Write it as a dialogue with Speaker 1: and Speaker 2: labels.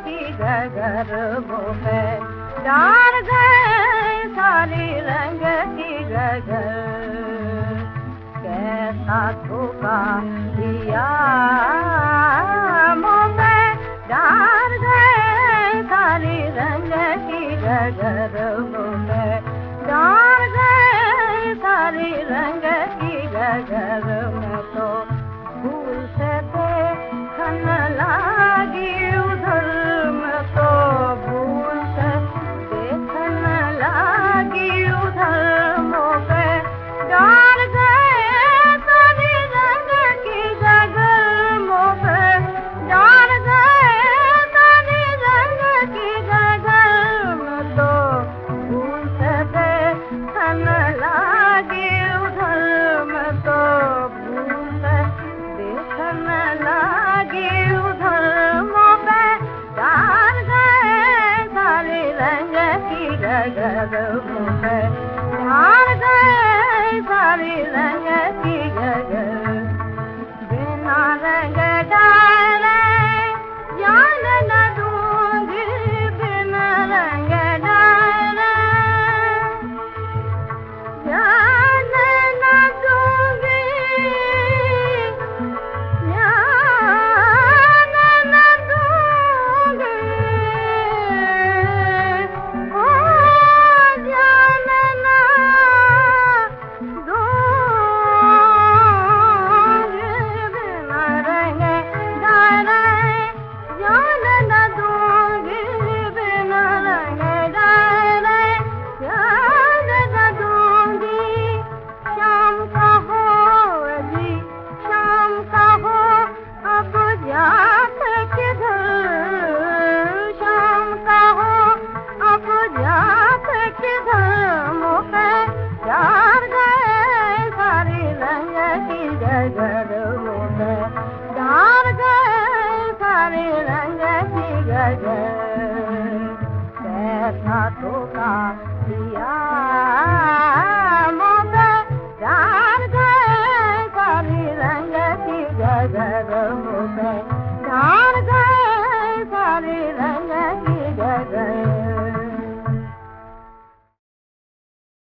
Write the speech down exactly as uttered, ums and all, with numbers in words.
Speaker 1: की गगर वो है डार गए सारी रंग की गगर कैसा धोखा दिया मोहे डार गए सारी रंग की गगर मोहे डार गए सारी रंग की गगर में तो भूल से देखन लागी उधर में तो भूल से देखन लागी उधर मोहे डार गए सारी रंग की गगर मोहे डार गए सारी रंग की गगर में तो भूल से देखन लागी उधर में तो भूल से देखन लागी उधर मोहे डार गए सारी रंग की गगर मोहे डार गए सारी रंग की गगर बिना रंग डाले जान न दूंगी बिना रंग डाले जान न दूंगी जान न दूंगी ओ जान न दूंगी बिना रंग डाले जान न दूंगी बिना रंग डाले जान न दूंगी शाम का हो जी शाम का हो अब जाते किधर शाम का हो अब जाते किधर मोहे डार गए सारी रंग की गगर मोहे डार गए सारी रंग की गगर